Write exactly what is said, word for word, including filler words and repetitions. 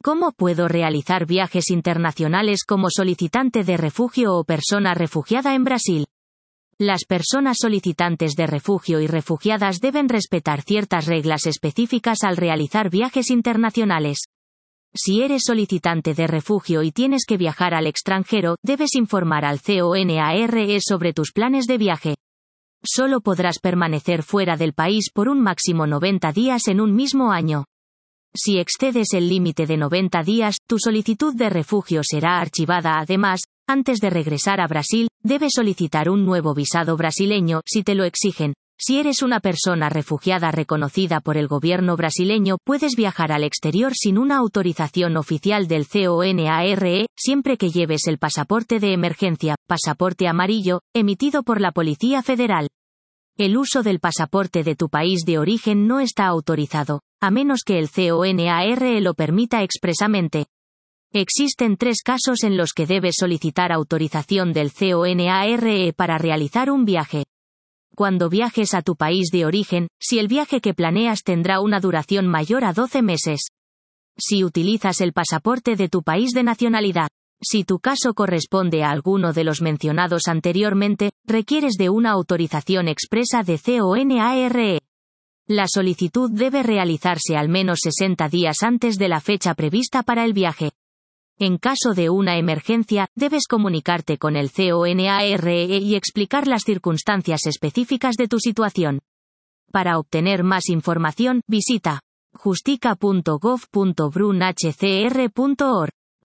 ¿Cómo puedo realizar viajes internacionales como solicitante de refugio o persona refugiada en Brasil? Las personas solicitantes de refugio y refugiadas deben respetar ciertas reglas específicas al realizar viajes internacionales. Si eres solicitante de refugio y tienes que viajar al extranjero, debes informar al CONARE sobre tus planes de viaje. Solo podrás permanecer fuera del país por un máximo noventa días en un mismo año. Si excedes el límite de noventa días, tu solicitud de refugio será archivada. Además, antes de regresar a Brasil, debes solicitar un nuevo visado brasileño, si te lo exigen. Si eres una persona refugiada reconocida por el gobierno brasileño, puedes viajar al exterior sin una autorización oficial del CONARE, siempre que lleves el pasaporte de emergencia, pasaporte amarillo, emitido por la Policía Federal. El uso del pasaporte de tu país de origen no está autorizado, a menos que el CONARE lo permita expresamente. Existen tres casos en los que debes solicitar autorización del CONARE para realizar un viaje. Cuando viajes a tu país de origen, si el viaje que planeas tendrá una duración mayor a doce meses. Si utilizas el pasaporte de tu país de nacionalidad. Si tu caso corresponde a alguno de los mencionados anteriormente, requieres de una autorización expresa de CONARE. La solicitud debe realizarse al menos sesenta días antes de la fecha prevista para el viaje. En caso de una emergencia, debes comunicarte con el CONARE y explicar las circunstancias específicas de tu situación. Para obtener más información, visita justica punto gov punto brunhcr punto org.